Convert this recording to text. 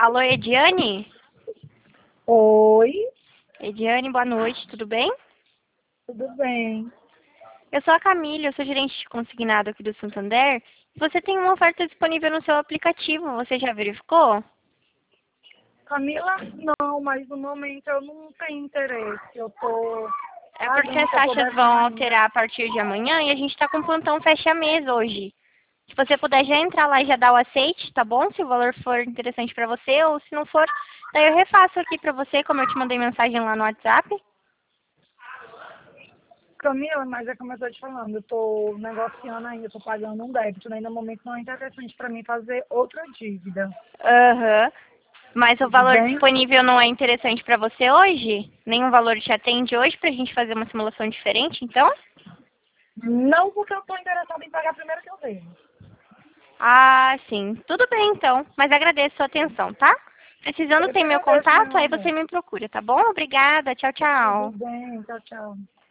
Alô, Ediane? Oi, Ediane, boa noite, tudo bem? tudo bem? Eu sou a Camila, eu sou gerente de consignado aqui do Santander. Você tem uma oferta disponível no seu aplicativo, você já verificou? Camila, não, mas no momento eu não tenho interesse. Eu tô É porque pagando o as que eu tô taxas vão devendo. alterar a partir de amanhã e a gente está com plantão fecha-mês hoje. Se você puder já entrar lá e já dar o aceite, tá bom? Se o valor for interessante para você, ou se não for, daí eu refaço aqui para você, como eu te mandei mensagem lá no WhatsApp. Camila, mas é como eu tô te falando, eu tô negociando ainda, eu tô pagando um débito, né? No momento não é interessante para mim fazer outra dívida. Aham. Mas o Tudo valor bem? disponível não é interessante para você hoje? Nenhum valor te atende hoje para a gente fazer uma simulação diferente, então? Não porque eu tô interessada em pagar primeiro que eu devo. Ah, sim. Tudo bem, então. Mas agradeço a sua atenção, tá? Precisando Eu que tem meu agradeço, contato, meu aí você amor. me procura, tá bom? Obrigada. Tchau, Tudo tchau. bem, tchau, tchau.